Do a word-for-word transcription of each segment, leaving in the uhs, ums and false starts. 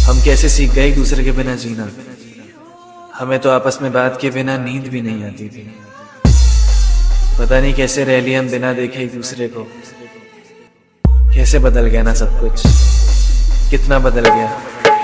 हम कैसे सीख गए एक दूसरे के बिना जीना। हमें तो आपस में बात के बिना नींद भी नहीं आती थी। पता नहीं कैसे रह लिए हम बिना देखे एक दूसरे को। कैसे बदल गया ना सब कुछ, कितना बदल गया।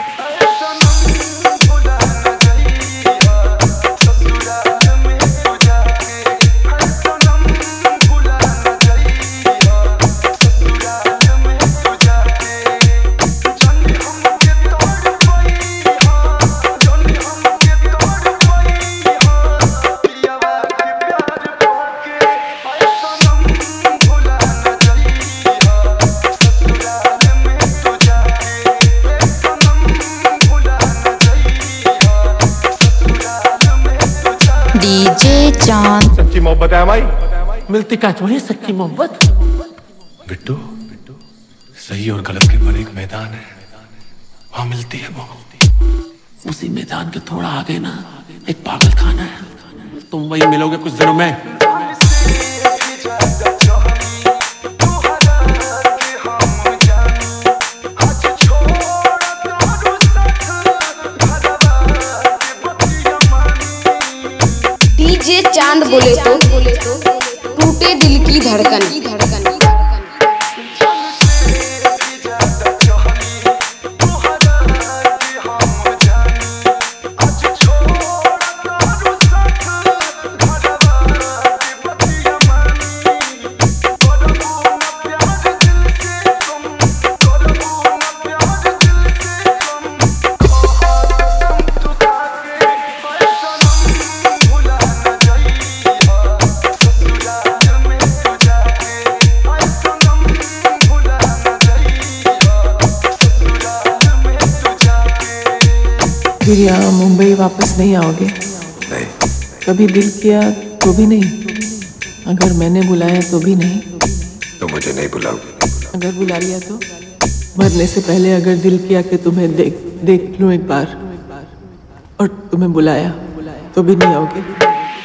डीजे चांद। सच्ची मोहब्बत है भाई, मिलती कांच वही सच्ची मोहब्बत। बिट्टू, सही और गलत के भरे एक मैदान है, वहां मिलती है वो। उसी मैदान के थोड़ा आगे ना एक पागल खाना है, तुम वही मिलोगे कुछ दिनों में। डीजे चांद बोले तो टूटे दिल की धड़कन। फिर यहाँ मुंबई वापस नहीं आओगे? नहीं। कभी दिल किया तो भी नहीं, अगर मैंने बुलाया तो भी नहीं। तो मुझे नहीं बुलाओगे? अगर बुला लिया तो? मरने से पहले अगर दिल किया कि तुम्हें देख देख लूं एक बार और तुम्हें बुलाया तो भी नहीं आओगे?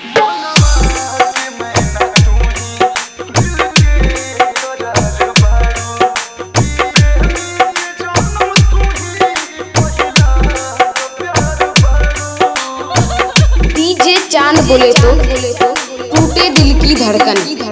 डीजे चांद बोले तो टूटे दिल की धड़कन।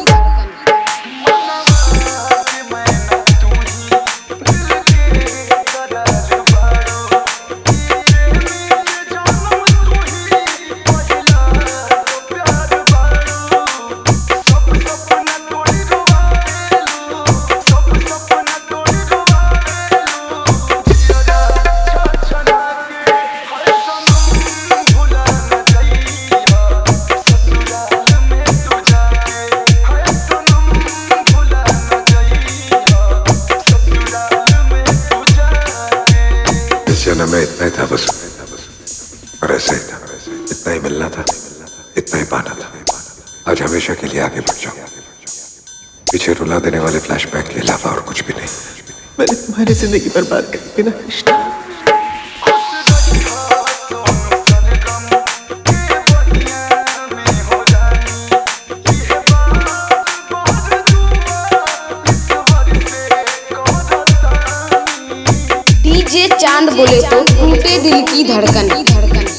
जन्म में इतना ही था बस, और ऐसे ही था, इतना ही मिलना था, इतना ही पाना था। आज हमेशा के लिए आगे बढ़ जाओ, पीछे रुला देने वाले फ्लैशबैक के अलावा और कुछ भी नहीं। मैंने तुम्हारी जिंदगी बर्बाद कर दी ना कृष्णा। डीजे चांद बोले तो टूटे दिल की धड़कन।